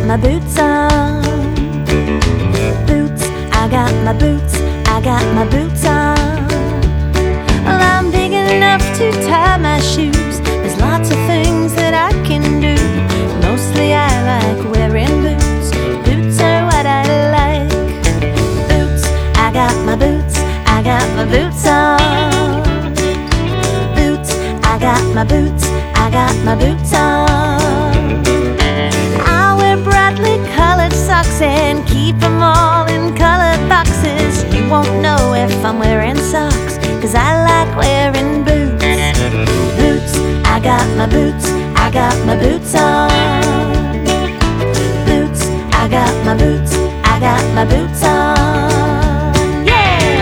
my boots on. Boots, I got my boots, I got my boots on. Well, I'm big enough to tie my shoes. There's lots of things that I can do. Mostly I like wearing boots. Boots are what I like. Boots, I got my boots, I got my boots on. Boots, I got my boots, I got my boots on. I wear brightly colored socks and keep them all in colored boxes. You won't know if I'm wearing socks, 'cause I like wearing boots. Boots, I got my boots, I got my boots on. Boots, I got my boots, I got my boots on. Yeah!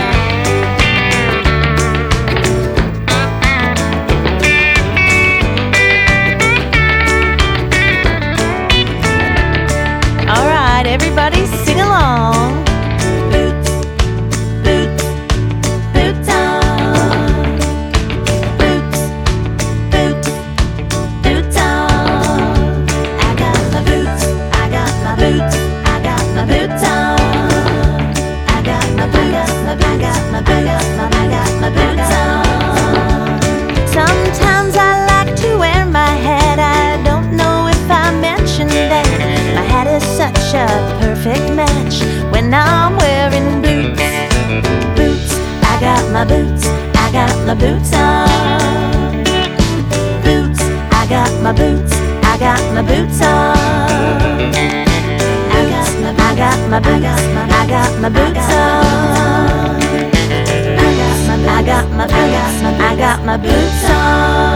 All right, everybody sing along. Boots, boots, boots on. Boots, boots, boots on. I got my boots, I got my boots, I got my boots on. I got my boots, I got my boots, I got my boots on. Sometimes I like to wear my hat. I don't know if I mentioned that. My hat is such a perfect match when I'm wearing boots. Boots, I got my boots, I got my boots on. Boots, I got my boots, I got my boots on. Boots, I got my boots, I got my boots on. I got my boots, I got my boots on.